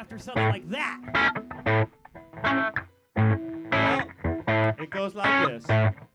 after something like that? Well, it goes like this.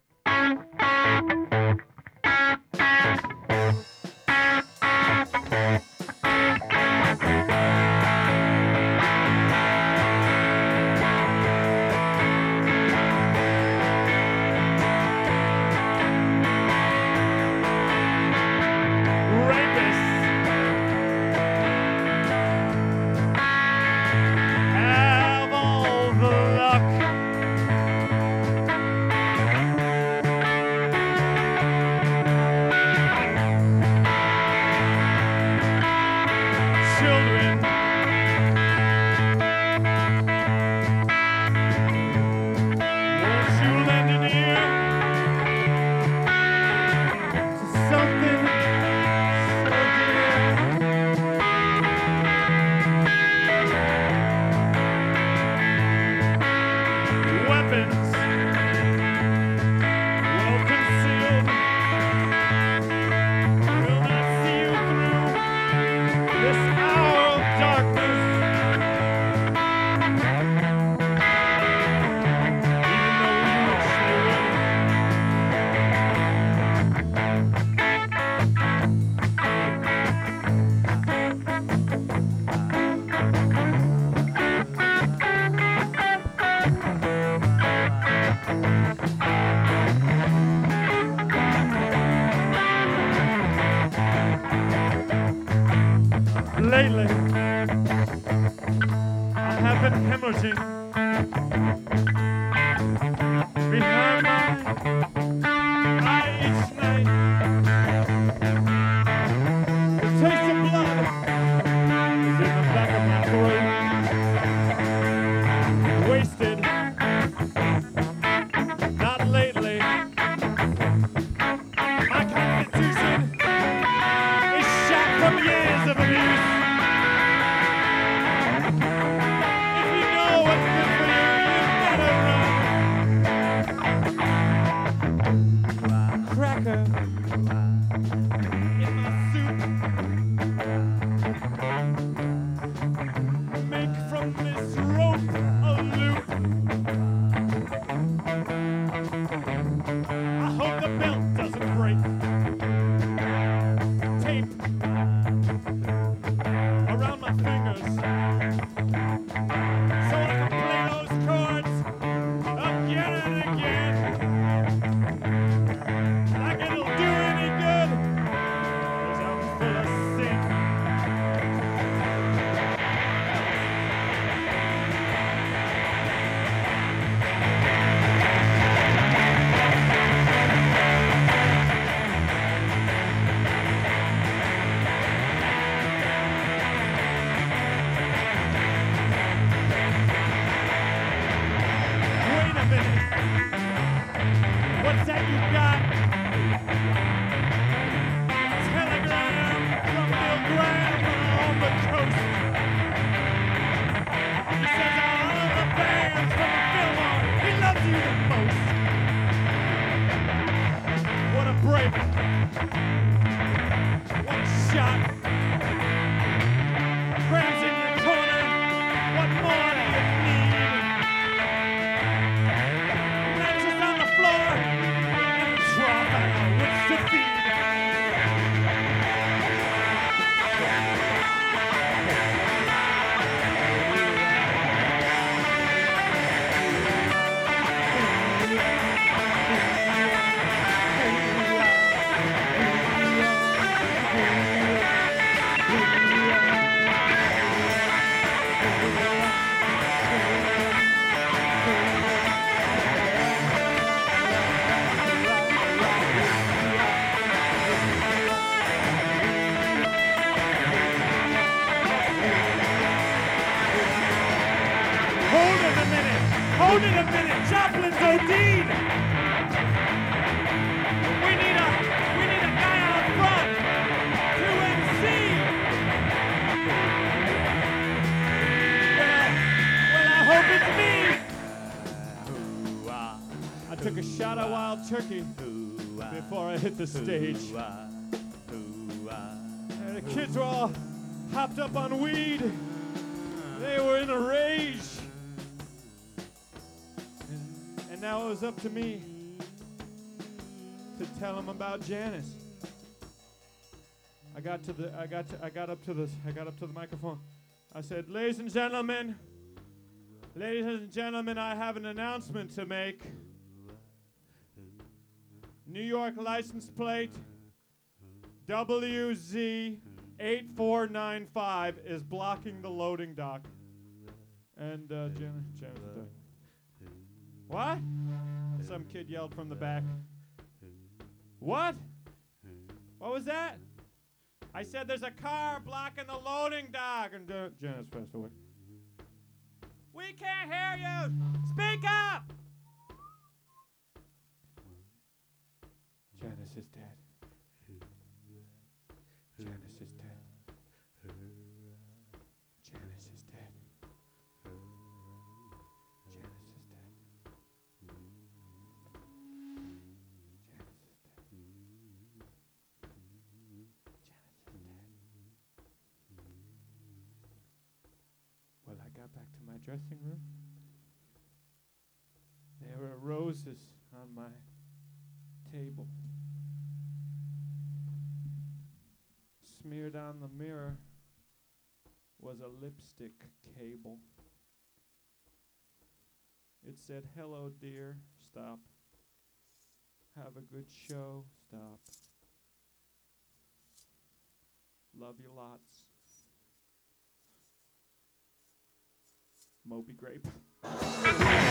Lately, I have been hemorrhaging behind my eye each night. The taste of blood is in the back of my throat. Wasted, not lately. My constitution is shot from years of abuse. Hold it a minute, Chaplin's OD'd. We need a guy out front to MC. Well, I hope it's me. I took a shot of wild turkey before I hit the stage. And the kids were all hopped up on weed. They were in a rage. And now it was up to me to tell them about Janice. I got up to the microphone. I said, ladies and gentlemen, I have an announcement to make. New York license plate WZ8495 is blocking the loading dock. And Janice died. What? Some kid yelled from the back. What? What was that? I said there's a car blocking the loading dock. And Janice passed away. We can't hear you! Speak up! Janice is dead. Janice is dead. Janice is dead. Janice is dead. Janice is dead. Janice is dead. Well, I got back to my dressing room. There were roses on my table. Smeared on the mirror was a lipstick cable. It said, hello, dear. Stop. Have a good show. Stop. Love you lots. Moby Grape.